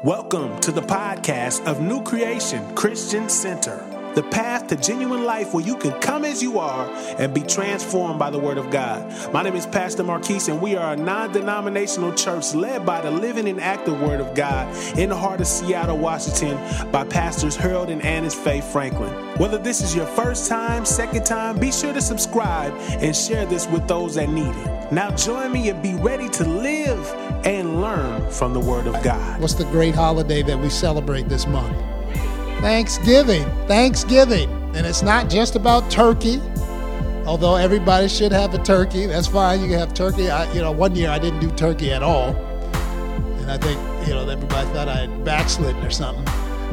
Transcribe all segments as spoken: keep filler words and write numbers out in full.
Welcome to the podcast of New Creation Christian Center, the path to genuine life where you can come as you are and be transformed by the Word of God. My name is Pastor Marquise, and we are a non-denominational church led by the living and active Word of God in the heart of Seattle, Washington, by Pastors Harold and Annis Faye Franklin. Whether this is your first time, second time, be sure to subscribe and share this with those that need it. Now join me and be ready to live and learn from the Word of God. What's the great holiday that we celebrate this month? Thanksgiving. Thanksgiving. And it's not just about turkey, although everybody should have a turkey. That's fine. You can have turkey. I, you know, one year I didn't do turkey at all. And I think, you know, everybody thought I had backslidden or something.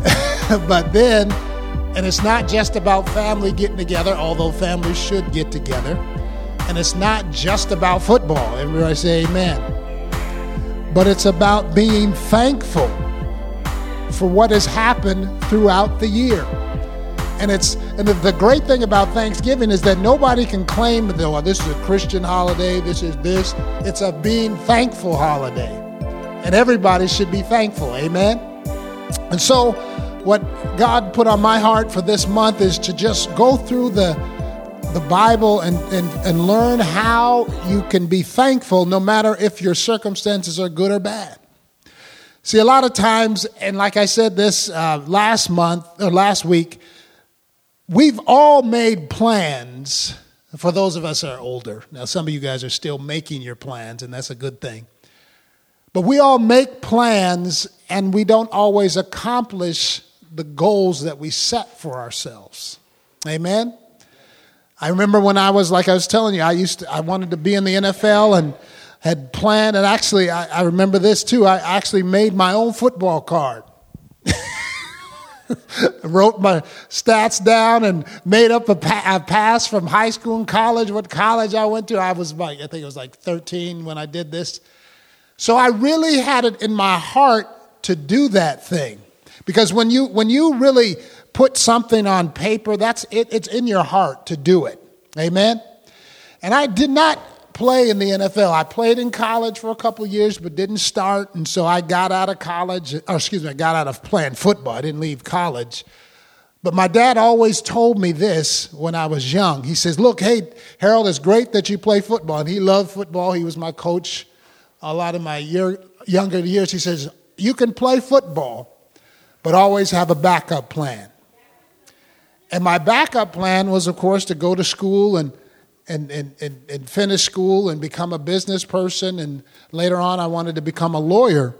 But then, and it's not just about family getting together, although families should get together. And it's not just about football. Everybody say amen. But it's about being thankful for what has happened throughout the year. And it's and the great thing about Thanksgiving is that nobody can claim that, oh, this is a Christian holiday, this is this. It's a being thankful holiday. And everybody should be thankful, amen? And so what God put on my heart for this month is to just go through the the Bible and, and, and learn how you can be thankful no matter if your circumstances are good or bad. See, a lot of times, and like I said this uh, last month or last week, we've all made plans. For those of us that are older, now some of you guys are still making your plans, and that's a good thing. But we all make plans, and we don't always accomplish the goals that we set for ourselves. Amen? I remember when I was, like I was telling you, I used to, I wanted to be in the N F L and had planned, and actually, I, I remember this too, I actually made my own football card. Wrote my stats down and made up a, pa- a pass from high school and college, what college I went to. I was like, I think it was like thirteen when I did this. So I really had it in my heart to do that thing. Because when you when you really put something on paper, that's it, it's in your heart to do it. Amen? And I did not play in the N F L. I played in college for a couple of years, but didn't start. And so I got out of college, or excuse me, I got out of playing football. I didn't leave college. But my dad always told me this when I was young. He says, look, hey, Harold, it's great that you play football. And he loved football. He was my coach a lot of my year, younger years. He says, you can play football, but always have a backup plan. And my backup plan was, of course, to go to school and And, and, and, and finish school and become a business person. And later on, I wanted to become a lawyer.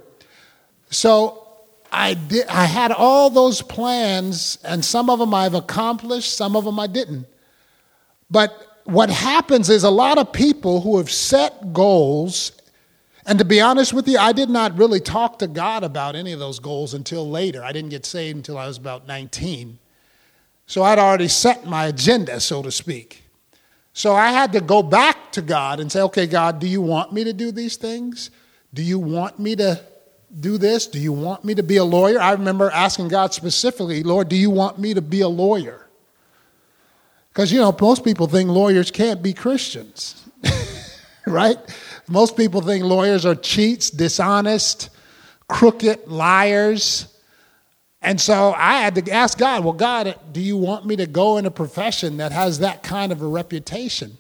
So I did. I had all those plans, and some of them I've accomplished, some of them I didn't. But what happens is a lot of people who have set goals, and to be honest with you, I did not really talk to God about any of those goals until later. I didn't get saved until I was about nineteen. So I'd already set my agenda, so to speak. So I had to go back to God and say, okay, God, do you want me to do these things? Do you want me to do this? Do you want me to be a lawyer? I remember asking God specifically, Lord, do you want me to be a lawyer? Because, you know, most people think lawyers can't be Christians, right? Most people think lawyers are cheats, dishonest, crooked, liars. And so I had to ask God, well, God, do you want me to go in a profession that has that kind of a reputation?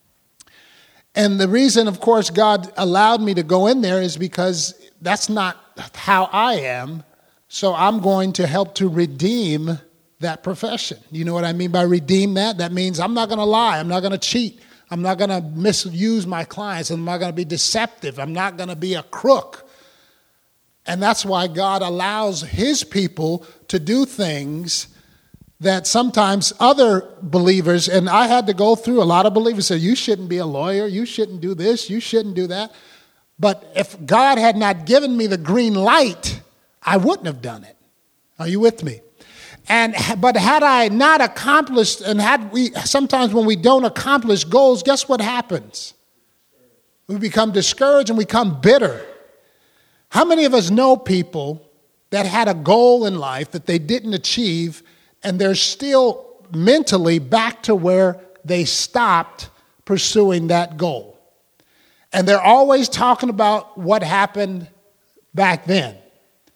And the reason, of course, God allowed me to go in there is because that's not how I am. So I'm going to help to redeem that profession. You know what I mean by redeem that? That means I'm not going to lie. I'm not going to cheat. I'm not going to misuse my clients. I'm not going to be deceptive. I'm not going to be a crook. And that's why God allows his people to do things that sometimes other believers, and I had to go through, a lot of believers say, you shouldn't be a lawyer, you shouldn't do this, you shouldn't do that. But if God had not given me the green light, I wouldn't have done it. Are you with me? And but had I not accomplished, and had we, sometimes when we don't accomplish goals, guess what happens? We become discouraged and we become bitter. How many of us know people that had a goal in life that they didn't achieve, and they're still mentally back to where they stopped pursuing that goal? And they're always talking about what happened back then.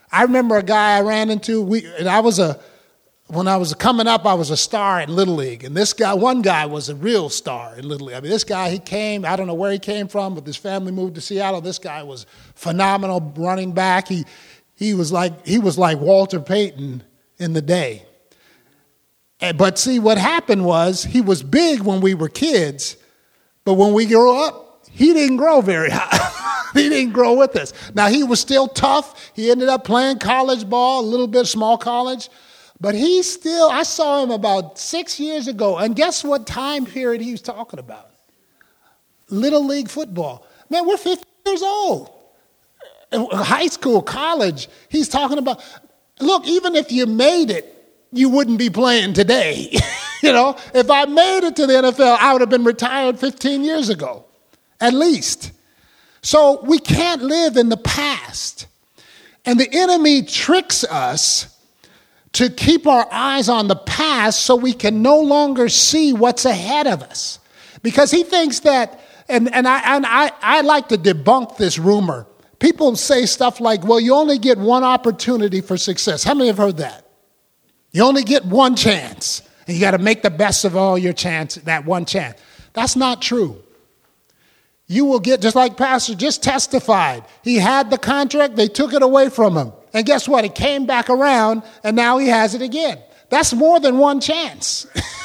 I remember a guy I ran into, we, and I was a, when I was coming up, I was a star in Little League. And this guy, one guy was a real star in Little League. I mean, this guy, he came, I don't know where he came from, but his family moved to Seattle. This guy was phenomenal running back. He he was like he was like Walter Payton in the day. And, but see, what happened was he was big when we were kids, but when we grew up, he didn't grow very high. He didn't grow with us. Now, he was still tough. He ended up playing college ball, a little bit small college. But he still, I saw him about six years ago, and guess what time period he was talking about? Little League football. Man, we're fifty years old. High school, college, he's talking about, look, even if you made it, you wouldn't be playing today. You know, if I made it to the N F L, I would have been retired fifteen years ago, at least. So we can't live in the past. And the enemy tricks us to keep our eyes on the past so we can no longer see what's ahead of us. Because he thinks that, and, and, I, and I, I like to debunk this rumor. People say stuff like, well, you only get one opportunity for success. How many have heard that? You only get one chance, and you got to make the best of all your chance, that one chance. That's not true. You will get, just like Pastor just testified, he had the contract, they took it away from him. And guess what? It came back around, and now he has it again. That's more than one chance.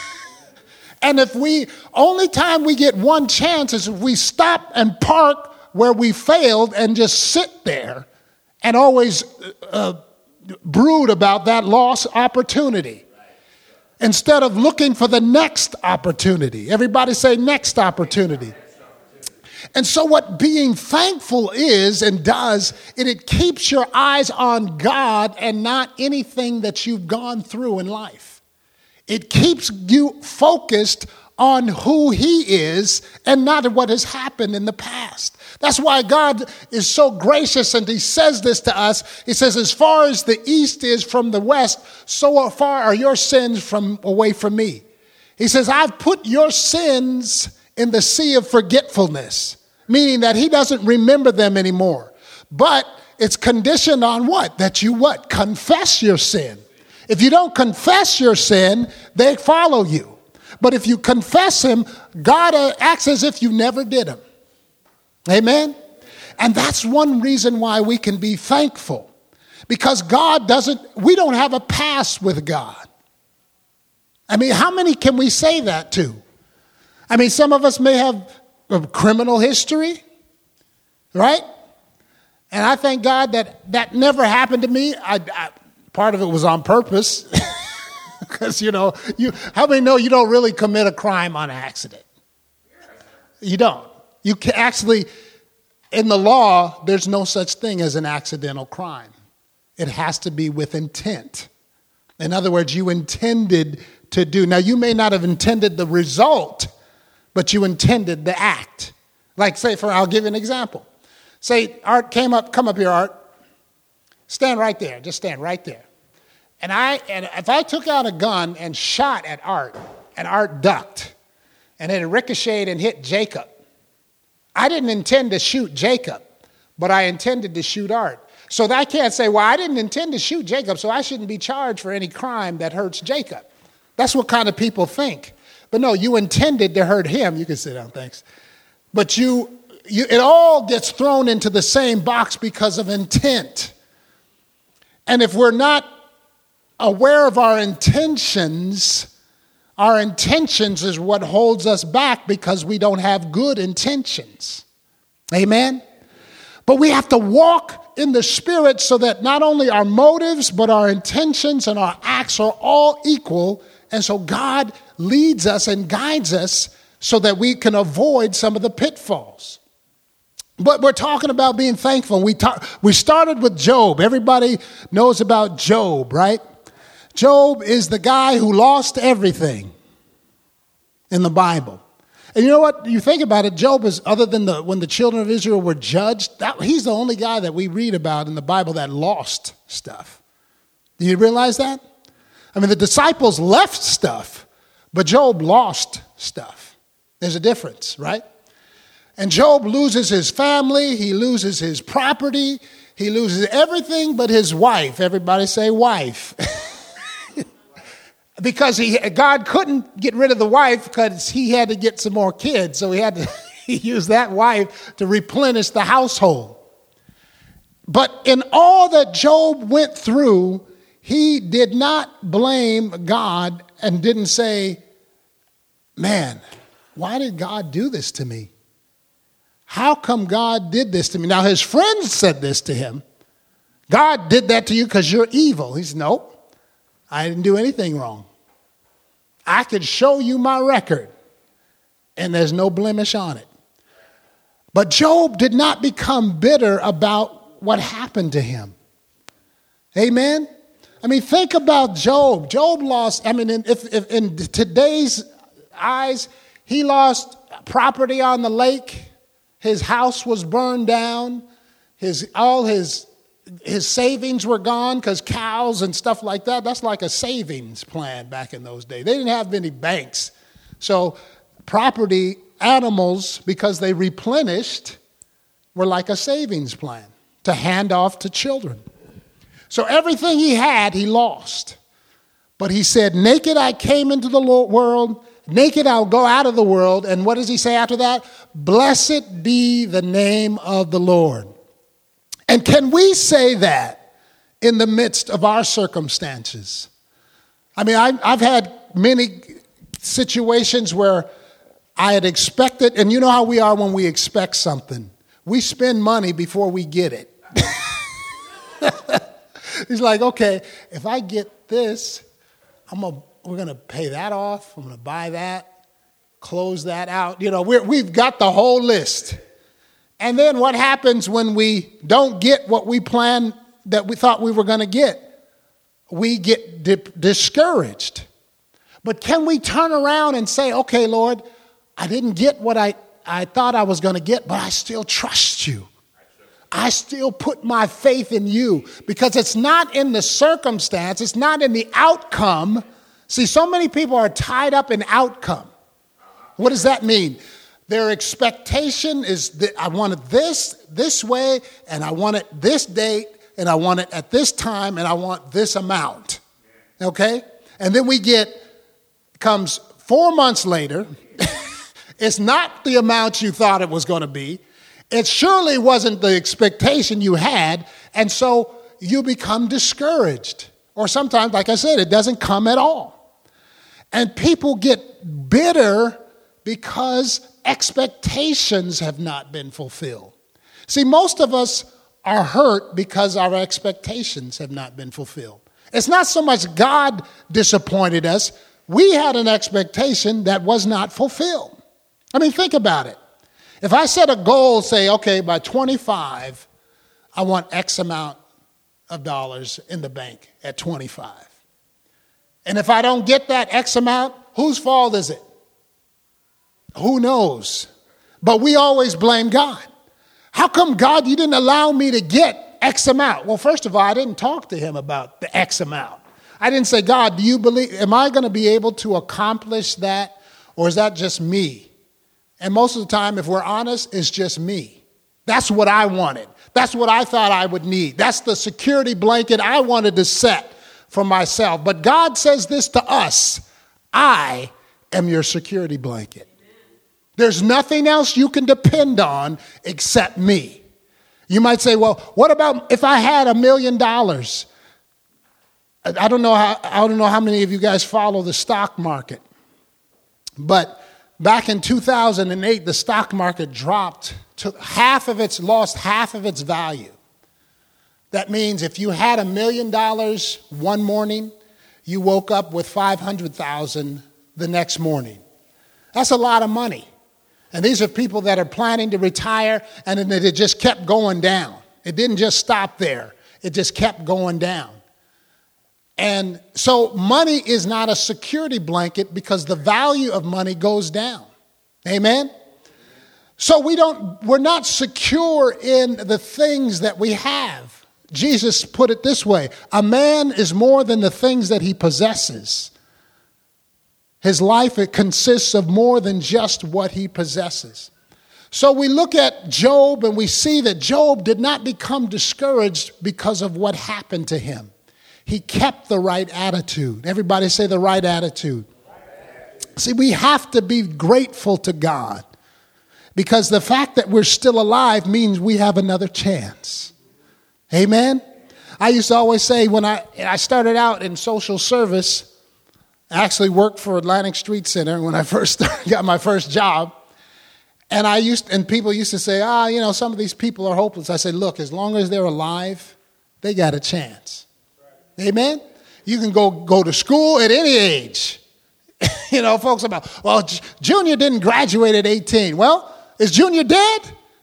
And if we, only time we get one chance is if we stop and park where we failed and just sit there and always uh, brood about that lost opportunity instead of looking for the next opportunity. Everybody say next opportunity. And so what being thankful is and does, it, it keeps your eyes on God and not anything that you've gone through in life. It keeps you focused on who he is and not what has happened in the past. That's why God is so gracious, and he says this to us. He says, as far as the east is from the west, so far are your sins from away from me. He says, I've put your sins in the sea of forgetfulness, meaning that he doesn't remember them anymore. But it's conditioned on what? That you what? Confess your sin. If you don't confess your sin, they follow you. But if you confess him, God acts as if you never did him. Amen? And that's one reason why we can be thankful. Because God doesn't, we don't have a past with God. I mean, how many can we say that to? I mean, some of us may have a criminal history, right? And I thank God that that never happened to me. I, I, part of it was on purpose. Because, you know, you how many know you don't really commit a crime on accident? You don't. You can actually, in the law, there's no such thing as an accidental crime. It has to be with intent. In other words, you intended to do. Now, you may not have intended the result, but you intended the act. Like, say, for I'll give you an example. Say, Art came up, come up here, Art. Stand right there. Just stand right there. And I, and if I took out a gun and shot at Art, and Art ducked, and it ricocheted and hit Jacob, I didn't intend to shoot Jacob, but I intended to shoot Art. So that I can't say, well, I didn't intend to shoot Jacob, so I shouldn't be charged for any crime that hurts Jacob. That's what kind of people think. But no, you intended to hurt him. You can sit down, thanks. But you, you, it all gets thrown into the same box because of intent. And if we're not aware of our intentions, our intentions is what holds us back because we don't have good intentions. Amen? But we have to walk in the Spirit so that not only our motives, but our intentions and our acts are all equal. And so God leads us and guides us so that we can avoid some of the pitfalls. But we're talking about being thankful. We talk, we started with Job. Everybody knows about Job, right? Job is the guy who lost everything in the Bible. And you know what? You think about it, Job is, other than the when the children of Israel were judged, that, he's the only guy that we read about in the Bible that lost stuff. Do you realize that? I mean, the disciples left stuff, but Job lost stuff. There's a difference, right? And Job loses his family. He loses his property. He loses everything but his wife. Everybody say wife. Because he, God couldn't get rid of the wife because he had to get some more kids. So he had to he used that wife to replenish the household. But in all that Job went through, he did not blame God and didn't say, man, why did God do this to me? How come God did this to me? Now, his friends said this to him. God did that to you because you're evil. He said, nope. I didn't do anything wrong. I could show you my record, and there's no blemish on it. But Job did not become bitter about what happened to him. Amen? I mean, think about Job. Job lost, I mean, if, if in today's eyes, he lost property on the lake. His house was burned down. His all his His savings were gone because cows and stuff like that, that's like a savings plan back in those days. They didn't have many banks. So property, animals, because they replenished, were like a savings plan to hand off to children. So everything he had, he lost. But he said, naked I came into the world, naked I'll go out of the world. And what does he say after that? Blessed be the name of the Lord. And can we say that in the midst of our circumstances? I mean, I, I've had many situations where I had expected, and you know how we are when we expect something. We spend money before we get it. He's like, okay, if I get this, I'm gonna, we're going to pay that off. I'm going to buy that, close that out. You know, we're, we've got the whole list. And then what happens when we don't get what we planned that we thought we were going to get? We get di- discouraged. But can we turn around and say, okay, Lord, I didn't get what I, I thought I was going to get, but I still trust you. I still put my faith in you because it's not in the circumstance. It's not in the outcome. See, so many people are tied up in outcome. What does that mean? Their expectation is that I want it this, this way, and I want it this date, and I want it at this time, and I want this amount. Okay? And then we get, comes four months later, it's not the amount you thought it was going to be. It surely wasn't the expectation you had, and so you become discouraged. Or sometimes, like I said, it doesn't come at all. And people get bitter because expectations have not been fulfilled. See, most of us are hurt because our expectations have not been fulfilled. It's not so much God disappointed us. We had an expectation that was not fulfilled. I mean, think about it. If I set a goal, say, okay, by twenty-five, I want X amount of dollars in the bank at twenty-five. And if I don't get that X amount, whose fault is it? Who knows? But we always blame God. How come, God, you didn't allow me to get X amount? Well, first of all, I didn't talk to him about the X amount. I didn't say, God, do you believe, am I going to be able to accomplish that? Or is that just me? And most of the time, if we're honest, it's just me. That's what I wanted. That's what I thought I would need. That's the security blanket I wanted to set for myself. But God says this to us: I am your security blanket. There's nothing else you can depend on except me. You might say, well, what about if I had a million dollars? I don't know how, I don't know how many of you guys follow the stock market. But back in two thousand eight, the stock market dropped to half of its, lost half of its value. That means if you had a million dollars one morning, you woke up with five hundred thousand the next morning. That's a lot of money. And these are people that are planning to retire, and then it just kept going down. It didn't just stop there. It just kept going down. And so money is not a security blanket because the value of money goes down. Amen? So we don't, we're not secure in the things that we have. Jesus put it this way: a man is more than the things that he possesses. His life, it consists of more than just what he possesses. So we look at Job and we see that Job did not become discouraged because of what happened to him. He kept the right attitude. Everybody say the right attitude. See, we have to be grateful to God because the fact that we're still alive means we have another chance. Amen? I used to always say when I, I started out in social service, I actually worked for Atlantic Street Center when I first started, got my first job. And I used, and people used to say, ah, you know, some of these people are hopeless. I said, look, as long as they're alive, they got a chance. Amen? You can go, go to school at any age. You know, folks about, well, J- Junior didn't graduate at eighteen. Well, is Junior dead?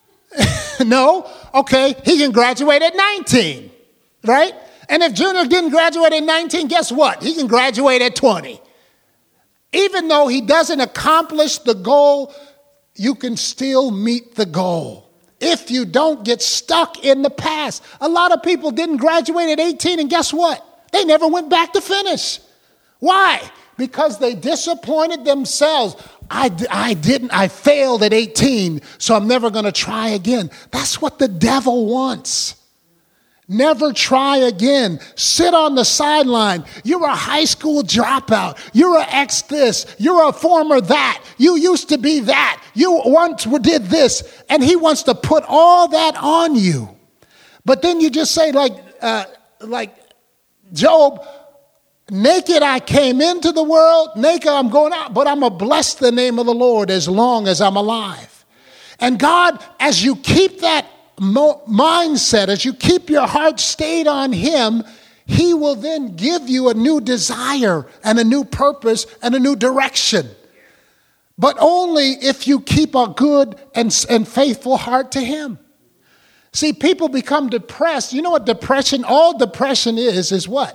No. Okay, he can graduate at nineteen, right? And if Junior didn't graduate at nineteen, guess what? He can graduate at twenty. Even though he doesn't accomplish the goal, you can still meet the goal if you don't get stuck in the past. A lot of people didn't graduate at eighteen, and guess what? They never went back to finish. Why? Because they disappointed themselves. I, I didn't, I failed at eighteen, so I'm never going to try again. That's what the devil wants. Never try again. Sit on the sideline. You're a high school dropout. You're an ex this. You're a former that. You used to be that. You once did this. And he wants to put all that on you. But then you just say like, uh, like Job, naked I came into the world, naked I'm going out, but I'm going to bless the name of the Lord as long as I'm alive. And God, as you keep that mo- mindset, as you keep your heart stayed on him, he will then give you a new desire and a new purpose and a new direction. But only if you keep a good and, and faithful heart to him. See, people become depressed. You know what depression, all depression is, is what?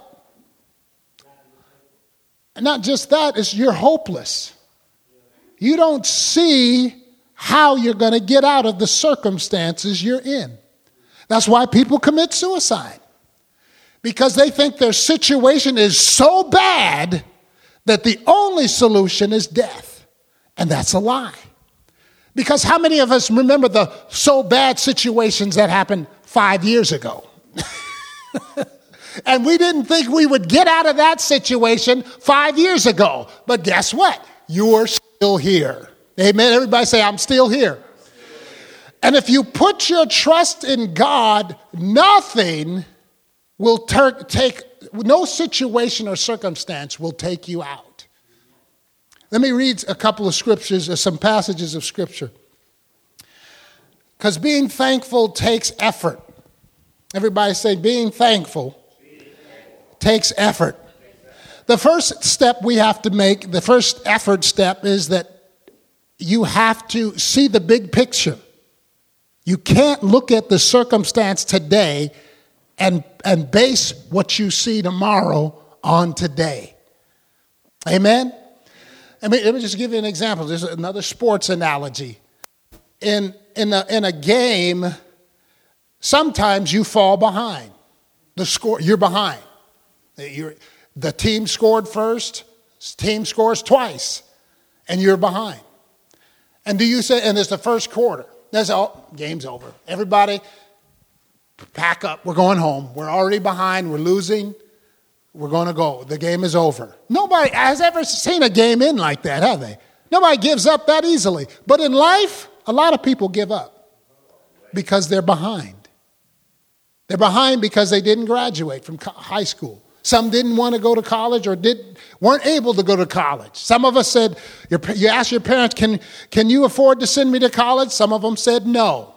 Not just that, it's you're hopeless. You don't see how you're going to get out of the circumstances you're in. That's why people commit suicide. Because they think their situation is so bad that the only solution is death. And that's a lie. Because how many of us remember the so bad situations that happened five years ago? And we didn't think we would get out of that situation five years ago. But guess what? You're still here. Amen. Everybody say, I'm still here. And if you put your trust in God, nothing will ter- take, no situation or circumstance will take you out. Let me read a couple of scriptures, or some passages of scripture. Because being thankful takes effort. Everybody say, being thankful takes effort. The first step we have to make, the first effort step is that you have to see the big picture. You can't look at the circumstance today and, and base what you see tomorrow on today. Amen? I mean, let me just give you an example. There's another sports analogy. In, in, a, in a game, sometimes you fall behind. The score, you're behind. You're, the team scored first, team scores twice, and you're behind. And do you say, and it's the first quarter. That's all, game's over. Everybody, pack up. We're going home. We're already behind. We're losing. We're going to go. The game is over. Nobody has ever seen a game end like that, have they? Nobody gives up that easily. But in life, a lot of people give up because they're behind. They're behind because they didn't graduate from high school. Some didn't want to go to college or did, weren't able to go to college. Some of us said, you asked your parents, can, can you afford to send me to college? Some of them said no.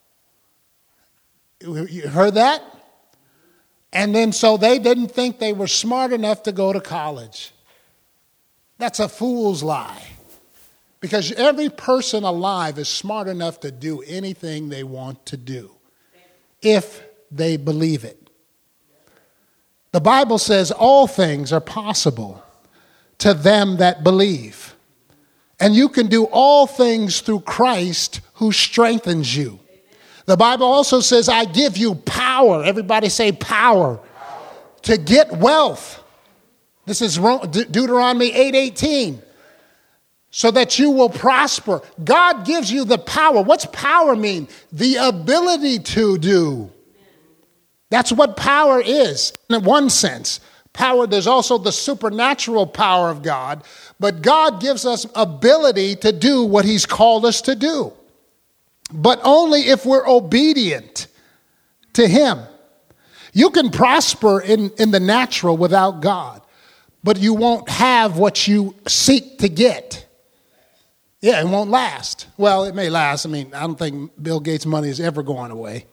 You heard that? And then so they didn't think they were smart enough to go to college. That's a fool's lie. Because every person alive is smart enough to do anything they want to do if they believe it. The Bible says all things are possible to them that believe. And you can do all things through Christ who strengthens you. The Bible also says, I give you power. Everybody say power. Power. To get wealth. This is Deuteronomy eight eighteen. so that you will prosper. God gives you the power. What's power mean? The ability to do. That's what power is in one sense. Power, there's also the supernatural power of God, but God gives us ability to do what he's called us to do. But only if we're obedient to him. You can prosper in, in the natural without God, but you won't have what you seek to get. Yeah, it won't last. Well, it may last. I mean, I don't think Bill Gates' money is ever going away.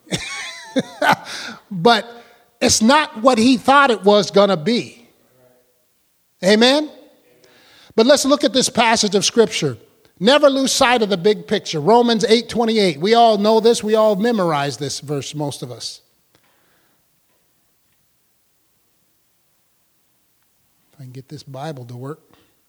But it's not what he thought it was going to be. Amen? But let's look at this passage of Scripture. Never lose sight of the big picture. Romans eight twenty-eight. We all know this. We all memorize this verse, most of us. If I can get this Bible to work.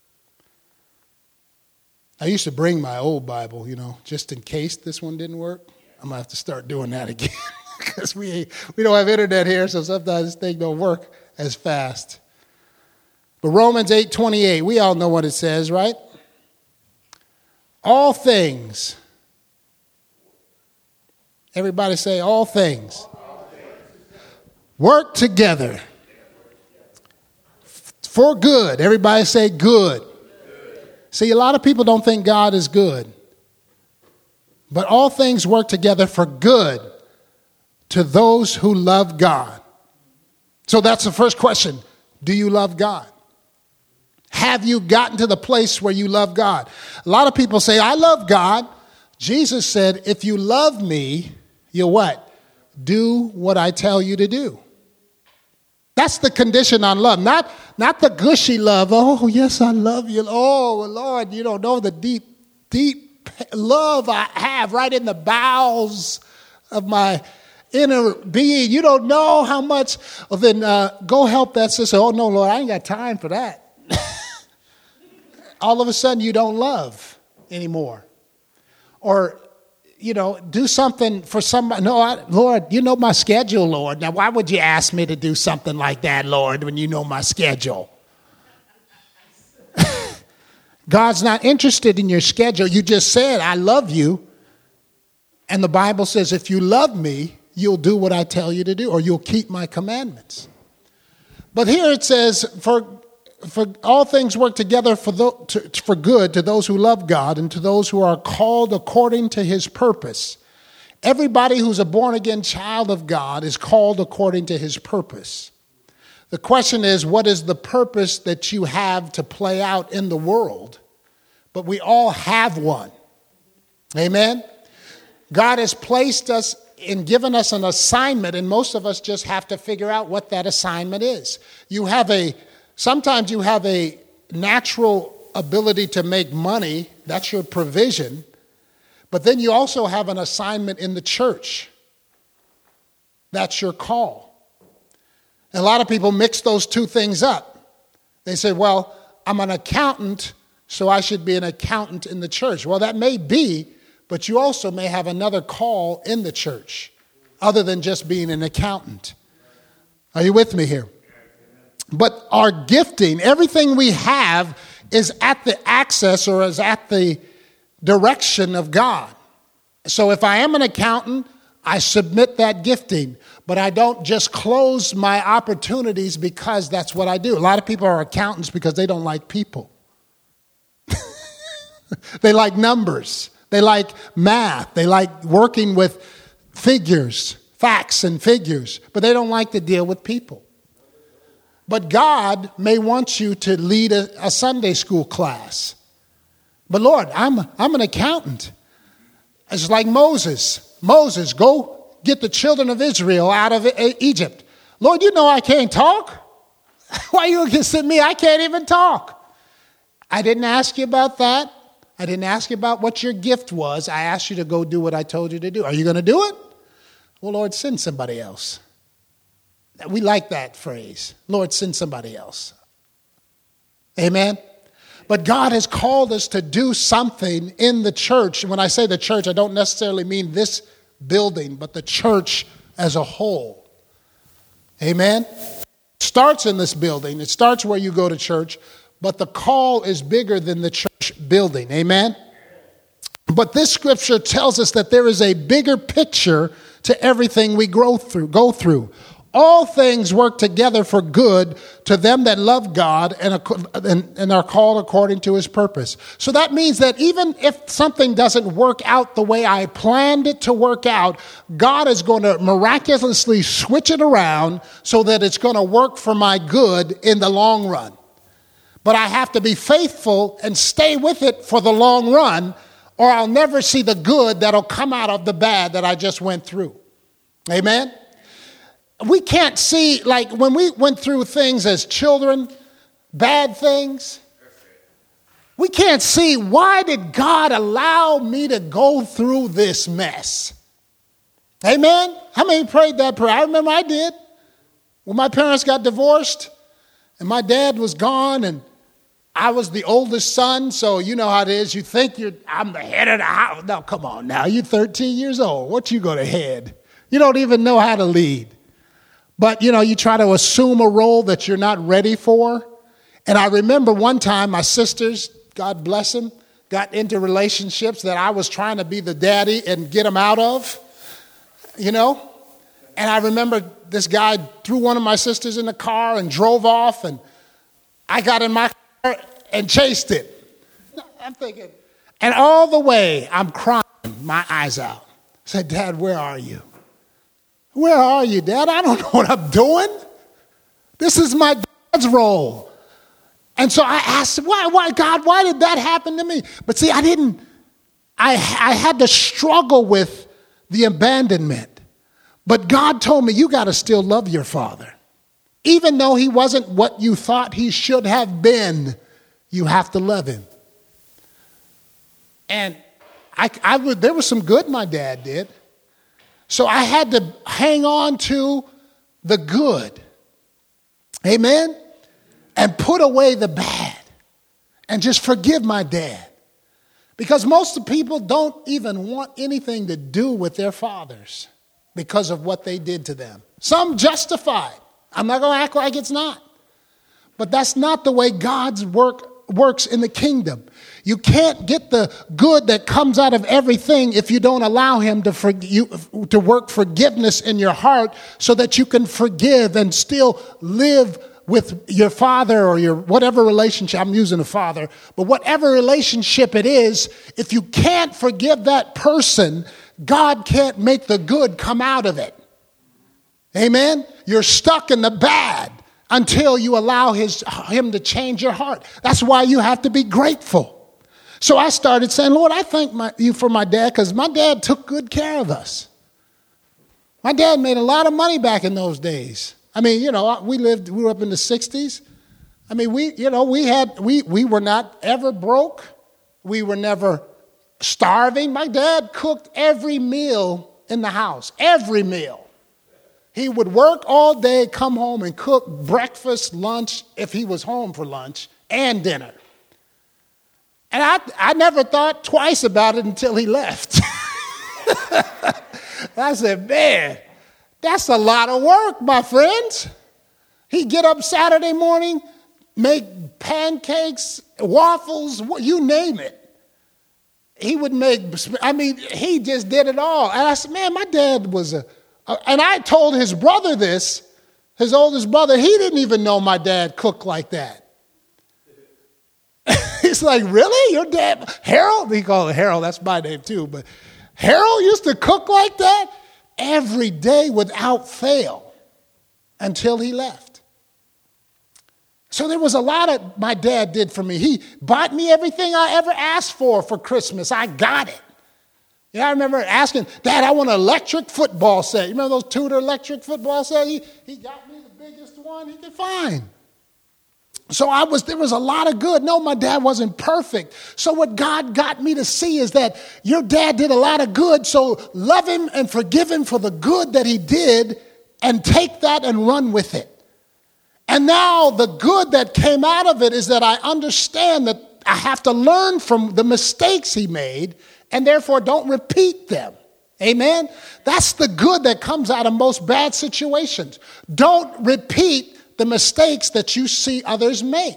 I used to bring my old Bible, you know, just in case this one didn't work. I'm going to have to start doing that again. Because we, we don't have internet here, so sometimes this thing don't work as fast. But Romans eight twenty-eight, we all know what it says, right? All things. Everybody say all things. All things. Work together for good. Everybody say good. Good. See, a lot of people don't think God is good. But all things work together for good to those who love God. So that's the first question. Do you love God? Have you gotten to the place where you love God? A lot of people say, I love God. Jesus said, if you love me, you'll what? Do what I tell you to do. That's the condition on love. Not, not the gushy love. Oh, yes, I love you. Oh, Lord, you don't know the deep, deep love I have right in the bowels of my inner being. You don't know how much. Well, then uh, go help that sister. Oh, no, Lord, I ain't got time for that. All of a sudden you don't love anymore. Or, you know, do something for somebody. No, I, Lord, you know my schedule, Lord. Now, why would you ask me to do something like that, Lord, when you know my schedule? God's not interested in your schedule. You just said, I love you. And the Bible says, if you love me, you'll do what I tell you to do, or you'll keep my commandments. But here it says, for For all things work together for, the, to, for good to those who love God and to those who are called according to his purpose. Everybody who's a born-again child of God is called according to his purpose. The question is, what is the purpose that you have to play out in the world? But we all have one. Amen? God has placed us and given us an assignment, and most of us just have to figure out what that assignment is. You have a Sometimes you have a natural ability to make money. That's your provision. But then you also have an assignment in the church. That's your call. And a lot of people mix those two things up. They say, well, I'm an accountant, so I should be an accountant in the church. Well, that may be, but you also may have another call in the church other than just being an accountant. Are you with me here? But our gifting, everything we have, is at the access or is at the direction of God. So if I am an accountant, I submit that gifting. But I don't just close my opportunities because that's what I do. A lot of people are accountants because they don't like people. They like numbers. They like math. They like working with figures, facts and figures. But they don't like to deal with people. But God may want you to lead a, a Sunday school class. But Lord, I'm, I'm an accountant. It's like Moses. Moses, go get the children of Israel out of Egypt. Lord, you know I can't talk. Why are you against me? I can't even talk. I didn't ask you about that. I didn't ask you about what your gift was. I asked you to go do what I told you to do. Are you going to do it? Well, Lord, send somebody else. We like that phrase. Lord, send somebody else. Amen? But God has called us to do something in the church. When I say the church, I don't necessarily mean this building, but the church as a whole. Amen? It starts in this building. It starts where you go to church. but the call is bigger than the church building. Amen? But this scripture tells us that there is a bigger picture to everything we grow through, go through. All things work together for good to them that love God and, and, and are called according to his purpose. So that means that even if something doesn't work out the way I planned it to work out, God is going to miraculously switch it around so that it's going to work for my good in the long run. But I have to be faithful and stay with it for the long run, or I'll never see the good that'll come out of the bad that I just went through. Amen? We can't see, like when we went through things as children, bad things, we can't see, why did God allow me to go through this mess? Amen? How many prayed that prayer? I remember I did. When my parents got divorced and my dad was gone and I was the oldest son, so you know how it is. You think you're, I'm the head of the house. No, come on now. You're thirteen years old. What you going to head? You don't even know how to lead. But, you know, you try to assume a role that you're not ready for. And I remember one time my sisters, God bless them, got into relationships that I was trying to be the daddy and get them out of, you know. And I remember this guy threw one of my sisters in the car and drove off. And I got in my car and chased it. I'm thinking, and all the way I'm crying my eyes out. I said, Dad, where are you? Where are you, Dad? I don't know what I'm doing. This is my dad's role. And so I asked, why, why, God, why did that happen to me? But see, I didn't, I, I had to struggle with the abandonment. But God told me, you got to still love your father. Even though he wasn't what you thought he should have been, you have to love him. And I, I would, there was some good my dad did. So I had to hang on to the good, amen, and put away the bad and just forgive my dad. Because most of the people don't even want anything to do with their fathers because of what they did to them. Some justified. I'm not going to act like it's not. But that's not the way God's work works in the kingdom. You can't get the good that comes out of everything if you don't allow him to for, you, to work forgiveness in your heart so that you can forgive and still live with your father or your whatever relationship. I'm using a father, but whatever relationship it is, if you can't forgive that person, God can't make the good come out of it. Amen? You're stuck in the bad until you allow his, him to change your heart. That's why you have to be grateful. So I started saying, Lord, I thank my, you for my dad because my dad took good care of us. My dad made a lot of money back in those days. I mean, you know, we lived, we were up in the sixties. I mean, we, you know, we had, we, we were not ever broke. We were never starving. My dad cooked every meal in the house, every meal. He would work all day, come home and cook breakfast, lunch, if he was home for lunch, and dinner. And I, I never thought twice about it until he left. I said, man, that's a lot of work, my friends. He'd get up Saturday morning, make pancakes, waffles, you name it. He would make, I mean, he just did it all. And I said, man, my dad was a, a and I told his brother this, his oldest brother, he didn't even know my dad cooked like that. He's like, really? Your dad, Harold? He called it Harold, that's my name too. But Harold used to cook like that every day without fail until he left. So there was a lot of my dad did for me. He bought me everything I ever asked for for Christmas. I got it. Yeah, I remember asking, Dad, I want an electric football set. You remember those Tudor electric football sets? He, he got me the biggest one he could find. So I was, there was a lot of good. No, my dad wasn't perfect. So what God got me to see is that your dad did a lot of good. So love him and forgive him for the good that he did and take that and run with it. And now the good that came out of it is that I understand that I have to learn from the mistakes he made and therefore don't repeat them. Amen? That's the good that comes out of most bad situations. Don't repeat the mistakes that you see others make.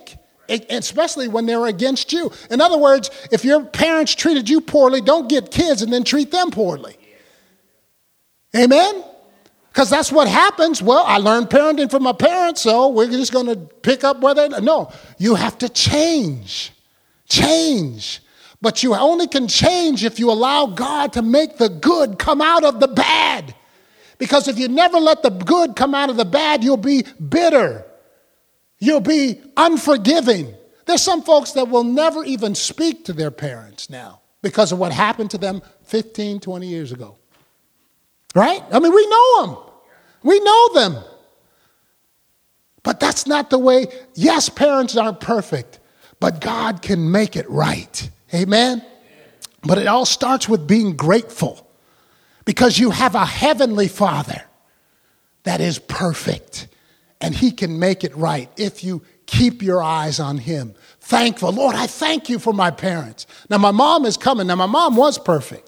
especially when they're against you. In other words, if your parents treated you poorly, don't get kids and then treat them poorly. Amen? Because that's what happens. Well, I learned parenting from my parents, so we're just going to pick up where they... No, you have to change. Change. But you only can change if you allow God to make the good come out of the bad. Because if you never let the good come out of the bad, you'll be bitter. You'll be unforgiving. There's some folks that will never even speak to their parents now because of what happened to them fifteen, twenty years ago. Right? I mean, we know them. We know them. But that's not the way. Yes, parents aren't perfect, but God can make it right. Amen? But it all starts with being grateful because you have a heavenly Father that is perfect. And he can make it right if you keep your eyes on him. Thankful. Lord, I thank you for my parents. Now, my mom is coming. Now, my mom was perfect.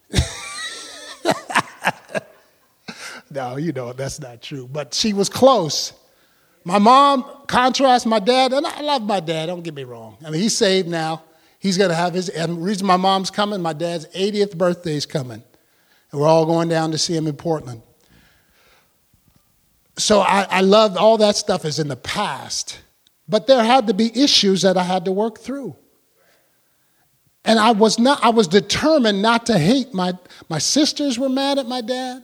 No, you know, that's not true. But she was close. My mom, contrast my dad, and I love my dad, don't get me wrong. I mean, he's saved now. He's going to have his, and the reason my mom's coming, my dad's eightieth birthday is coming. And we're all going down to see him in Portland. So I, I love all that stuff is in the past. But there had to be issues that I had to work through. And I was not, I was determined not to hate my, my sisters were mad at my dad.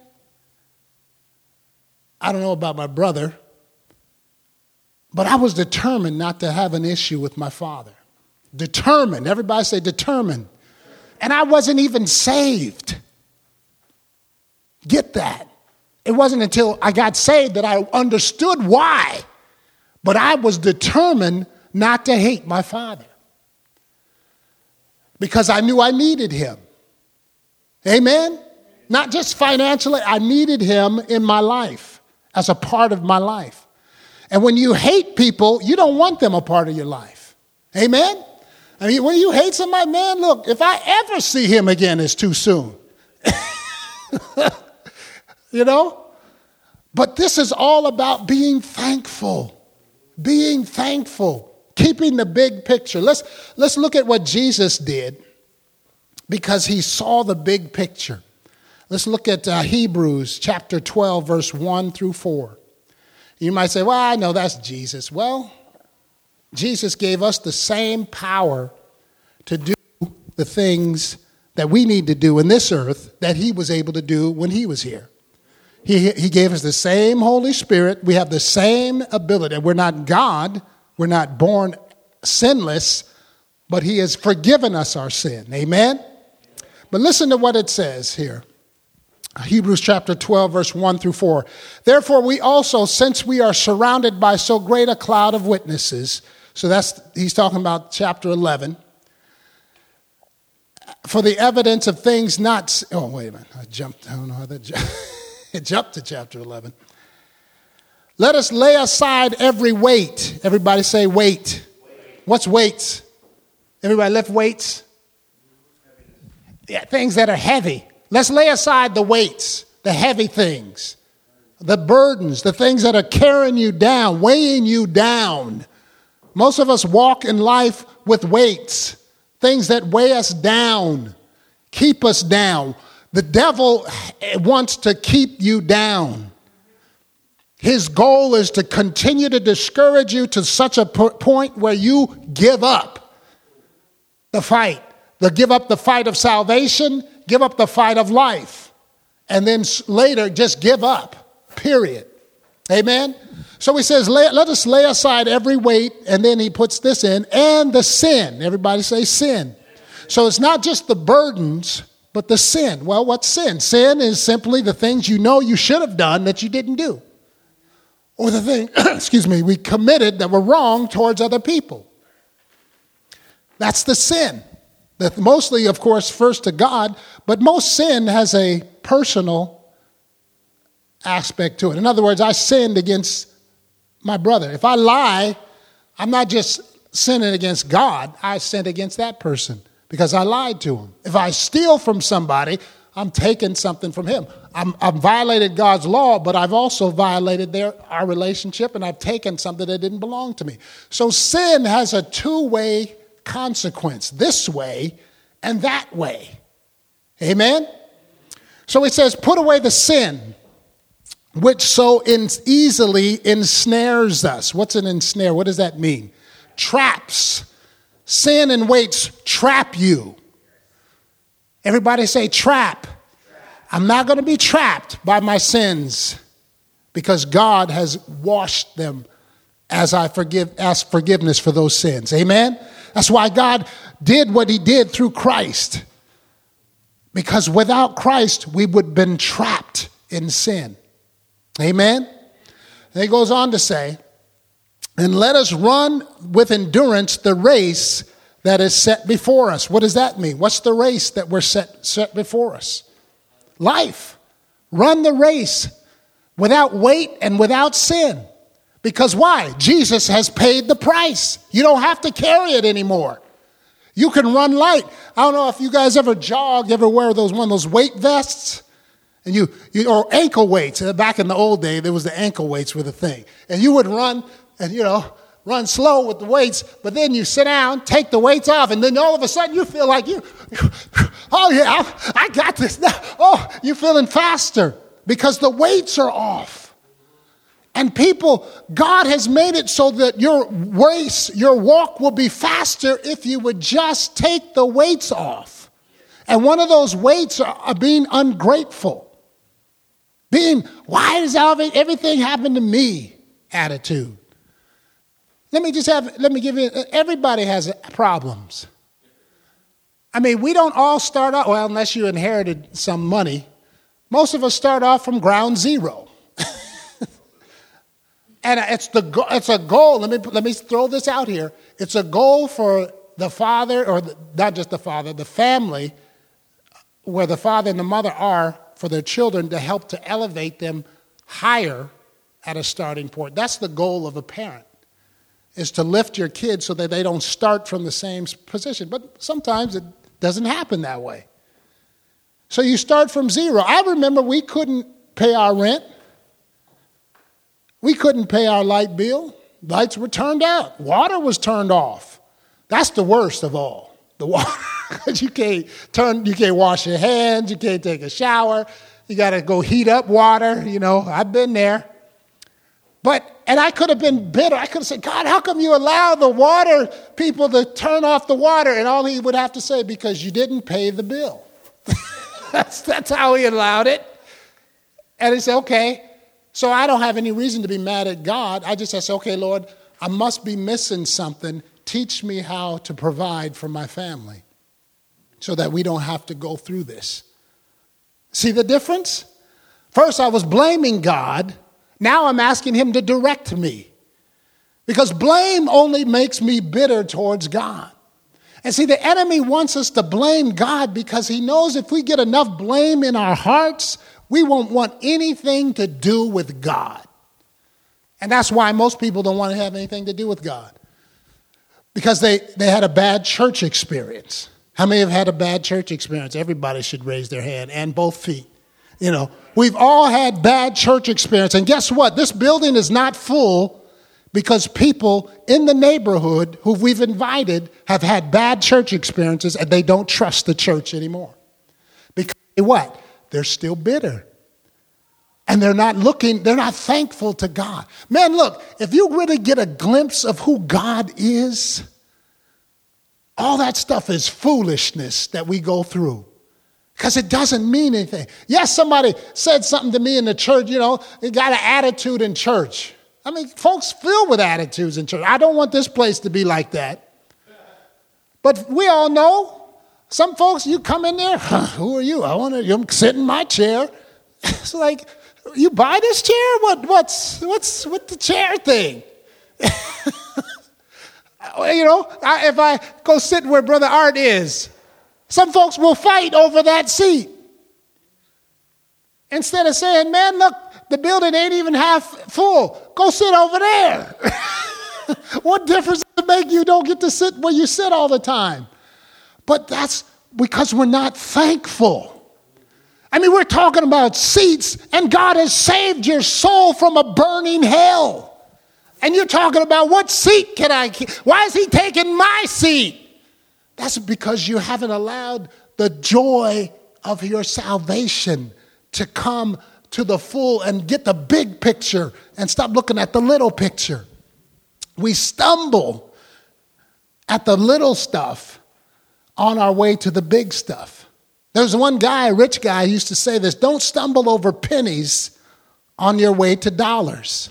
I don't know about my brother. But I was determined not to have an issue with my father. Determined. Everybody say determined. And I wasn't even saved. Get that. It wasn't until I got saved that I understood why. But I was determined not to hate my father. Because I knew I needed him. Amen? Not just financially, I needed him in my life as a part of my life. And when you hate people, you don't want them a part of your life. Amen? I mean, when you hate somebody, man, look, if I ever see him again, it's too soon. You know? But this is all about being thankful. Being thankful. Keeping the big picture. Let's, let's look at what Jesus did because he saw the big picture. Let's look at uh, Hebrews chapter twelve, verse one through four. You might say, well, I know that's Jesus. Well, Jesus gave us the same power to do the things that we need to do in this earth that he was able to do when he was here. He, he gave us the same Holy Spirit. We have the same ability. We're not God. We're not born sinless, but he has forgiven us our sin. Amen? But listen to what it says here. Hebrews chapter twelve, verse one through four. Therefore, we also, since we are surrounded by so great a cloud of witnesses, so that's, he's talking about chapter eleven, for the evidence of things not, oh, wait a minute, I jumped, I don't know how that jumped. It jumped to chapter eleven. Let us lay aside every weight. Everybody say weight. Weight. What's weights? Everybody lift weights? Yeah, things that are heavy. Let's lay aside the weights, the heavy things, the burdens, the things that are carrying you down, weighing you down. Most of us walk in life with weights, things that weigh us down, keep us down. The devil wants to keep you down. His goal is to continue to discourage you to such a point where you give up the fight. The give up the fight of salvation, give up the fight of life, and then later just give up, period. Amen? So he says, let, let us lay aside every weight, and then he puts this in, and the sin. Everybody say sin. So it's not just the burdens, but the sin. Well, what's sin? Sin is simply the things you know you should have done that you didn't do. Or the thing, excuse me, we committed that were wrong towards other people. That's the sin. That mostly, of course, first to God, but most sin has a personal aspect to it. In other words, I sinned against my brother. If I lie, I'm not just sinning against God, I sinned against that person because I lied to him. If I steal from somebody, I'm taking something from him. I'm, I've violated God's law, but I've also violated their, our relationship, and I've taken something that didn't belong to me. So sin has a two-way consequence, this way and that way. Amen? So he says, put away the sin, which so in, easily ensnares us. What's an ensnare? What does that mean? Traps. Sin and weights trap you. Everybody say trap. I'm not going to be trapped by my sins because God has washed them as I forgive, ask forgiveness for those sins. Amen? That's why God did what he did through Christ. Because without Christ, we would have been trapped in sin. Amen? And he goes on to say, and let us run with endurance the race that is set before us. What does that mean? What's the race that we're set, set before us? Life. Run the race without weight and without sin. Because why? Jesus has paid the price. You don't have to carry it anymore. You can run light. I don't know if you guys ever jog, ever wear those one of those weight vests, and you, you or ankle weights. Back in the old day, there was the ankle weights were the thing, and you would run and you know run slow with the weights, but then you sit down, take the weights off, and then all of a sudden you feel like you, oh yeah, I got this now. Oh, you're feeling faster because the weights are off. And people, God has made it so that your race, your walk will be faster if you would just take the weights off. And one of those weights are, are being ungrateful. Being, why does everything happen to me attitude? Let me just have, let me give you, everybody has problems. I mean, we don't all start out, well, unless you inherited some money. Most of us start off from ground zero. And it's the it's a goal. Let me let me throw this out here. It's a goal for the father, or the, not just the father, the family, where the father and the mother are, for their children to help to elevate them higher at a starting point. That's the goal of a parent, is to lift your kids so that they don't start from the same position. But sometimes it doesn't happen that way. So you start from zero. I remember we couldn't pay our rent. We couldn't pay our light bill. Lights were turned out. Water was turned off. That's the worst of all. The water, because you can't turn, you can't wash your hands, you can't take a shower. You got to go heat up water. You know, I've been there. But and I could have been bitter. I could have said, God, how come you allow the water people to turn off the water? And all he would have to say, because you didn't pay the bill. that's that's how he allowed it. And he said, okay. So I don't have any reason to be mad at God. I just say, okay, Lord, I must be missing something. Teach me how to provide for my family so that we don't have to go through this. See the difference? First, I was blaming God. Now I'm asking him to direct me. Because blame only makes me bitter towards God. And see, the enemy wants us to blame God because he knows if we get enough blame in our hearts, we won't want anything to do with God. And that's why most people don't want to have anything to do with God. Because they, they had a bad church experience. How many have had a bad church experience? Everybody should raise their hand and both feet. You know, we've all had bad church experience. And guess what? This building is not full because people in the neighborhood who we've invited have had bad church experiences and they don't trust the church anymore. Because what? They're still bitter. And they're not looking, they're not thankful to God. Man, look, if you really get a glimpse of who God is, all that stuff is foolishness that we go through. Because it doesn't mean anything. Yes, somebody said something to me in the church, you know, they got an attitude in church. I mean, folks filled with attitudes in church. I don't want this place to be like that. But we all know. Some folks, you come in there, huh, who are you? I want to you sit in my chair. It's like, you buy this chair? What? What's what's with the chair thing? You know, I, if I go sit where Brother Art is, some folks will fight over that seat. Instead of saying, man, look, the building ain't even half full. Go sit over there. What difference does it make you don't get to sit where you sit all the time? But that's because we're not thankful. I mean, we're talking about seats, and God has saved your soul from a burning hell. And you're talking about, what seat can I keep? Why is he taking my seat? That's because you haven't allowed the joy of your salvation to come to the full and get the big picture and stop looking at the little picture. We stumble at the little stuff on our way to the big stuff. There's one guy, a rich guy, who used to say this: don't stumble over pennies on your way to dollars.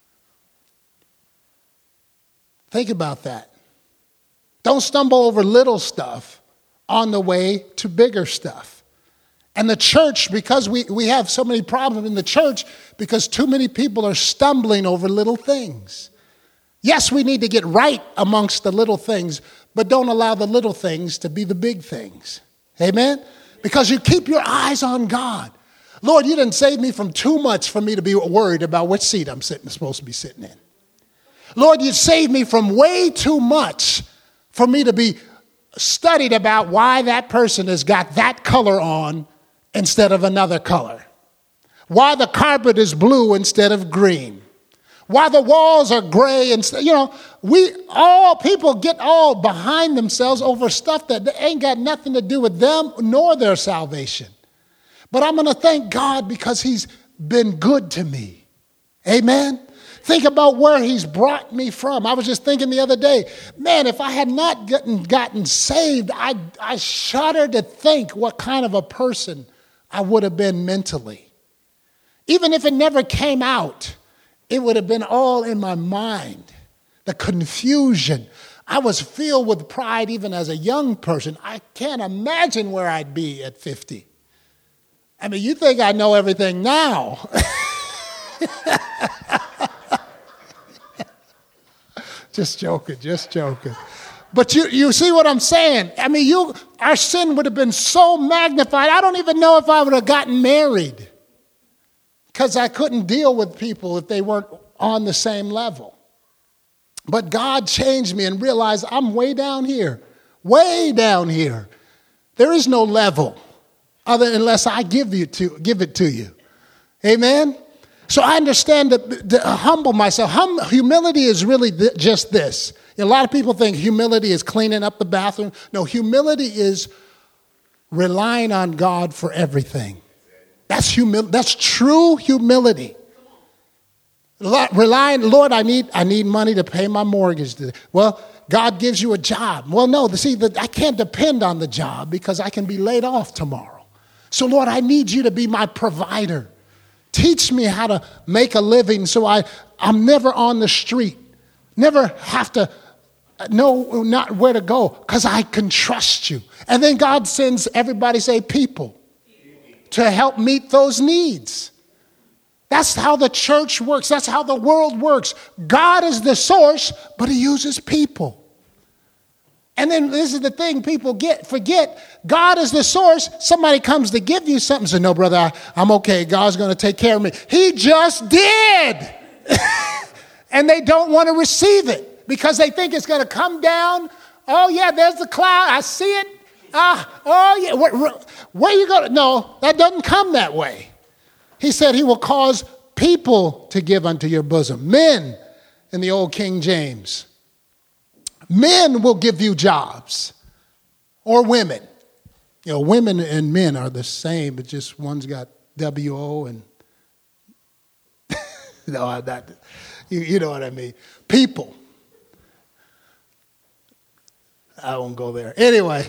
Think about that. Don't stumble over little stuff on the way to bigger stuff. And the church, because we, we have so many problems in the church, because too many people are stumbling over little things. Yes, we need to get right amongst the little things, but don't allow the little things to be the big things. Amen? Because you keep your eyes on God. Lord, you didn't save me from too much for me to be worried about which seat I'm sitting, supposed to be sitting in. Lord, you saved me from way too much for me to be studied about why that person has got that color on instead of another color. Why the carpet is blue instead of green. Why the walls are gray instead. You know, we all people get all behind themselves over stuff that ain't got nothing to do with them nor their salvation. But I'm going to thank God because he's been good to me. Amen. Think about where he's brought me from. I was just thinking the other day, man, if I had not gotten, gotten saved, I, I shudder to think what kind of a person I would have been mentally. Even if it never came out, it would have been all in my mind. The confusion. I was filled with pride even as a young person. I can't imagine where I'd be at fifty. I mean, you think I know everything now. Just joking, just joking. But you, you see what I'm saying? I mean, you, our sin would have been so magnified. I don't even know if I would have gotten married because I couldn't deal with people if they weren't on the same level. But God changed me and realized I'm way down here, way down here. There is no level other unless I give you to give it to you. Amen. So I understand that to humble myself. Hum, humility is really th- just this. A lot of people think humility is cleaning up the bathroom. No, humility is relying on God for everything. That's humil- That's true humility. Relying, Lord, I need I need money to pay my mortgage. Well, God gives you a job. Well, no, see, the, I can't depend on the job because I can be laid off tomorrow. So, Lord, I need you to be my provider. Teach me how to make a living so I, I'm never on the street, never have to know not where to go because I can trust you. And then God sends everybody, say, people to help meet those needs. That's how the church works. That's how the world works. God is the source, but he uses people. And then this is the thing people get forget. God is the source. Somebody comes to give you something. Say, no, brother, I, I'm okay. God's going to take care of me. He just did. And they don't want to receive it because they think it's going to come down. Oh, yeah, there's the cloud. I see it. Ah, oh, yeah. Where, where, where you going? No, that doesn't come that way. He said he will cause people to give unto your bosom. Men in the old King James. Men will give you jobs, or women. You know, women and men are the same, but just one's got W O and no, I'm not. You, you know what I mean. People. I won't go there. Anyway,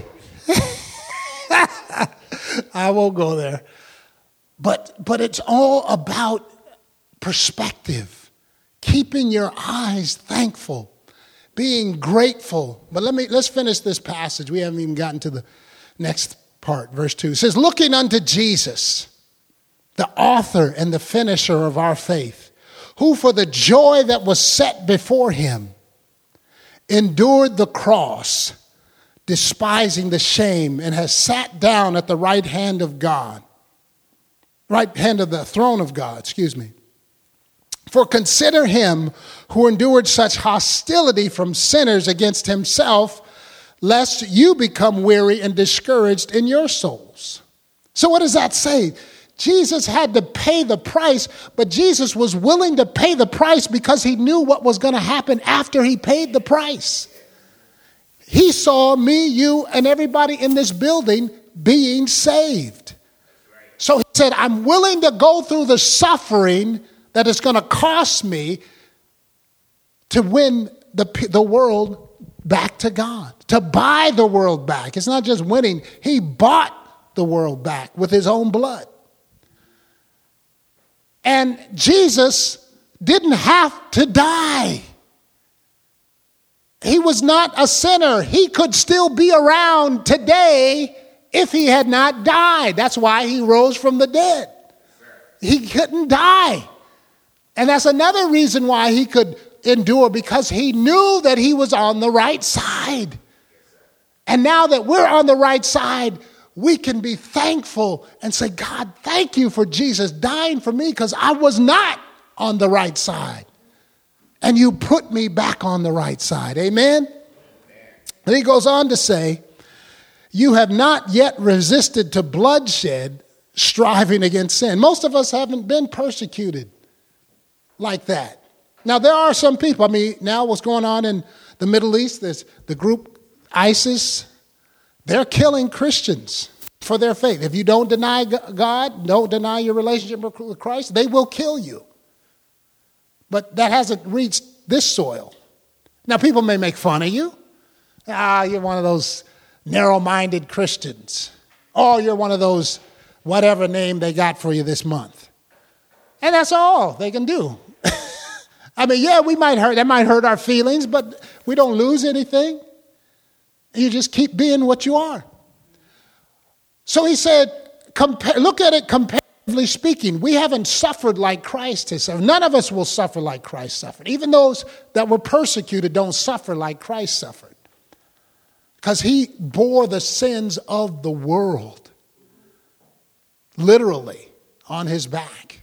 I won't go there. But but it's all about perspective, keeping your eyes thankful. Being grateful. But let me let's finish this passage. We haven't even gotten to the next part. Verse two. It says, looking unto Jesus, the author and the finisher of our faith, who for the joy that was set before him endured the cross, despising the shame, and has sat down at the right hand of God. Right hand of the throne of God, excuse me. For consider him who endured such hostility from sinners against himself, lest you become weary and discouraged in your souls. So what does that say? Jesus had to pay the price, but Jesus was willing to pay the price because he knew what was going to happen after he paid the price. He saw me, you, and everybody in this building being saved. So he said, I'm willing to go through the suffering that it's going to cost me to win the, the world back to God, to buy the world back. It's not just winning. He bought the world back with his own blood. And Jesus didn't have to die. He was not a sinner. He could still be around today if he had not died. That's why he rose from the dead. He couldn't die. And that's another reason why he could endure, because he knew that he was on the right side. And now that we're on the right side, we can be thankful and say, God, thank you for Jesus dying for me because I was not on the right side. And you put me back on the right side. Amen? And he goes on to say, you have not yet resisted to bloodshed, striving against sin. Most of us haven't been persecuted like that. Now, there are some people. I mean, now what's going on in the Middle East, there's the group ISIS. They're killing Christians for their faith. If you don't deny God, don't deny your relationship with Christ, they will kill you. But that hasn't reached this soil. Now, people may make fun of you. Ah, you're one of those narrow-minded Christians. Oh, you're one of those whatever name they got for you this month. And that's all they can do. I mean, yeah, we might hurt, that might hurt our feelings, but we don't lose anything. You just keep being what you are. So he said, compare, look at it comparatively speaking. We haven't suffered like Christ has suffered. None of us will suffer like Christ suffered. Even those that were persecuted don't suffer like Christ suffered. Because he bore the sins of the world, literally, on his back.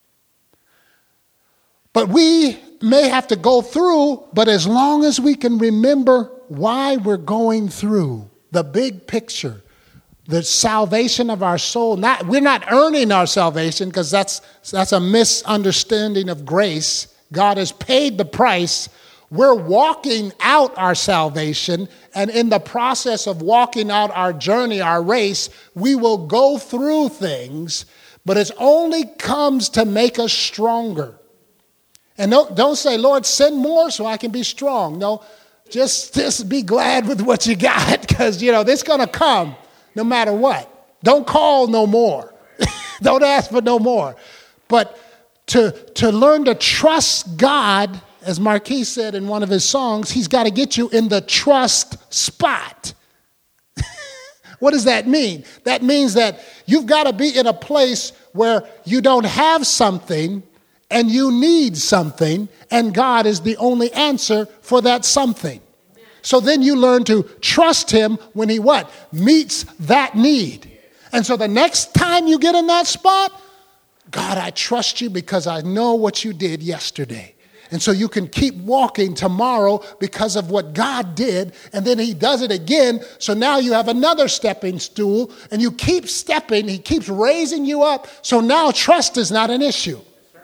But we may have to go through, but as long as we can remember why we're going through, the big picture, the salvation of our soul. Not, we're not earning our salvation, because that's, that's a misunderstanding of grace. God has paid the price. We're walking out our salvation, and in the process of walking out our journey, our race, we will go through things, but it only comes to make us stronger. And don't, don't say, Lord, send more so I can be strong. No, just, just be glad with what you got, because, you know, this is going to come no matter what. Don't call no more. Don't ask for no more. But to, to learn to trust God, as Marquis said in one of his songs, he's got to get you in the trust spot. What does that mean? That means that you've got to be in a place where you don't have something and you need something, and God is the only answer for that something. So then you learn to trust him when he what? Meets that need. And so the next time you get in that spot, God, I trust you because I know what you did yesterday. And so you can keep walking tomorrow because of what God did, and then he does it again. So now you have another stepping stool, and you keep stepping. He keeps raising you up. So now trust is not an issue.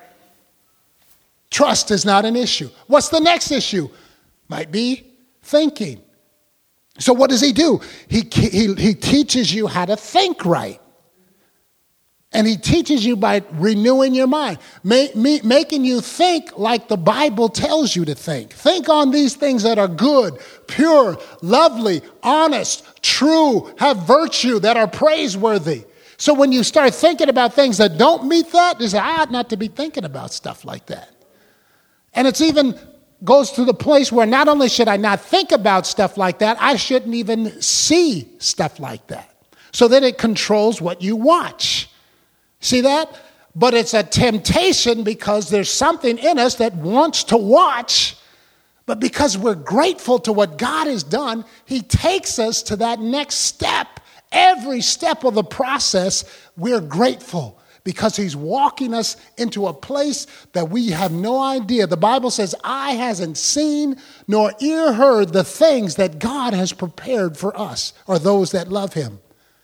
Trust is not an issue. What's the next issue? Might be thinking. So what does he do? He, he, he teaches you how to think right. And he teaches you by renewing your mind, make, me, making you think like the Bible tells you to think. Think on these things that are good, pure, lovely, honest, true, have virtue, that are praiseworthy. So when you start thinking about things that don't meet that, you say, I ought not to be thinking about stuff like that. And it's even goes to the place where not only should I not think about stuff like that, I shouldn't even see stuff like that. So that it controls what you watch. See that? But it's a temptation because there's something in us that wants to watch, but because we're grateful to what God has done, he takes us to that next step. Every step of the process, we're grateful because he's walking us into a place that we have no idea. The Bible says, eye hasn't seen nor ear heard the things that God has prepared for us or those that love him.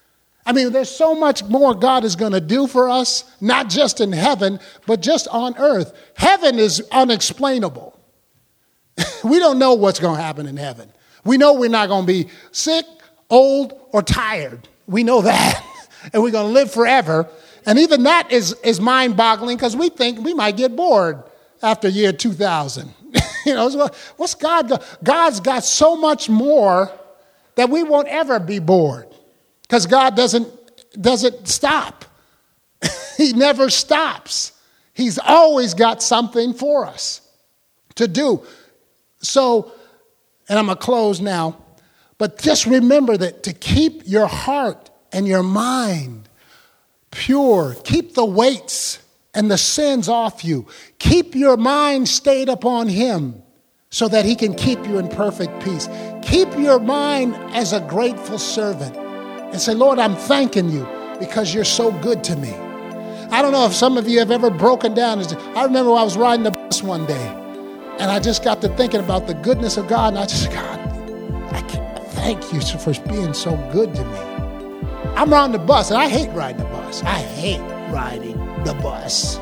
I mean, there's so much more God is going to do for us, not just in heaven, but just on earth. Heaven is unexplainable. We don't know what's going to happen in heaven. We know we're not going to be sick, old, or tired. We know that. And we're going to live forever. And even that is, is mind-boggling because we think we might get bored after year two thousand. You know, what's God got? God's got so much more that we won't ever be bored because God doesn't, doesn't stop. He never stops. He's always got something for us to do. So, and I'm going to close now, but just remember that to keep your heart and your mind pure, keep the weights and the sins off you. Keep your mind stayed upon him so that he can keep you in perfect peace. Keep your mind as a grateful servant and say, Lord, I'm thanking you because you're so good to me. I don't know if some of you have ever broken down. I remember I was riding the bus one day and I just got to thinking about the goodness of God, and I just, God, I can't, thank you for being so good to me. I'm on the bus, and I hate riding the bus. I hate riding the bus.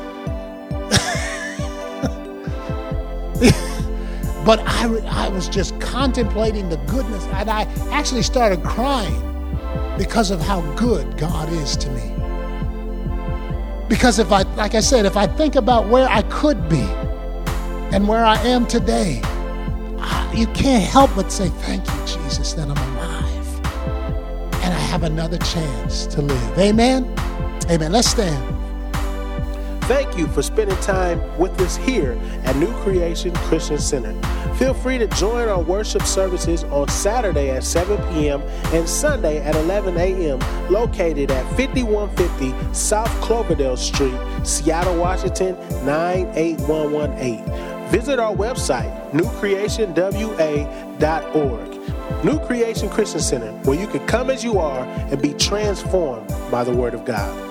But I, I was just contemplating the goodness, and I actually started crying because of how good God is to me. Because if I, like I said, if I think about where I could be and where I am today, you can't help but say, thank you, Jesus, that I'm alive and I have another chance to live. Amen? Amen. Let's stand. Thank you for spending time with us here at New Creation Christian Center. Feel free to join our worship services on Saturday at seven p.m. and Sunday at eleven a.m. located at fifty-one fifty South Cloverdale Street, Seattle, Washington, nine eight one one eight. Visit our website, new creation w a dot org. New Creation Christian Center, where you can come as you are and be transformed by the Word of God.